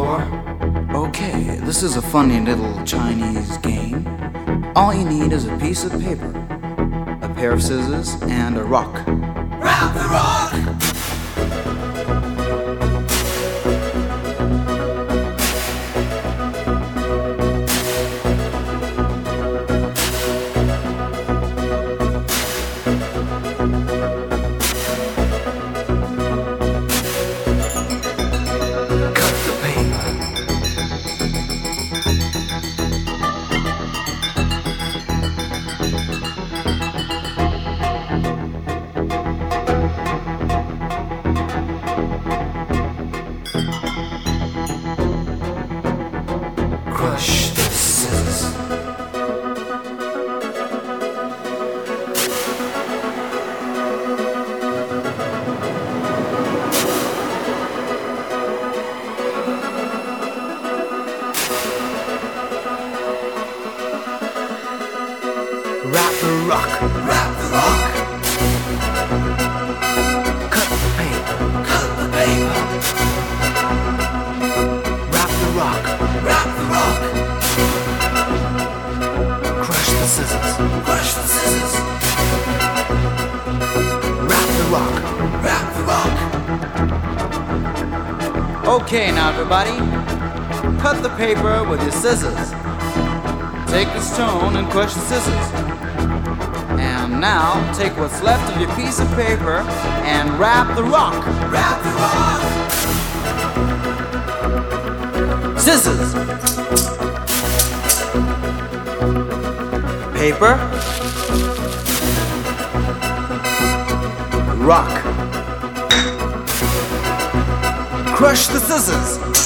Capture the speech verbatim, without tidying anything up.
for? Okay, this is a funny little Chinese game. All you need is a piece of paper, a pair of scissors, and a rock. Rap the rock! Crush the scissors. Rap the rock. Rap the rock. Cut the paper. Cut the paper. Rap the rock. Rap the rock. Crush the scissors. Crush the scissors. Rap the rock. Rap the rock. Okay, now everybody, cut the paper with your scissors. Take the stone and crush the scissors. And now, take what's left of your piece of paper and wrap the rock. Rap the rock. Scissors. Paper. Rock. Crush the scissors.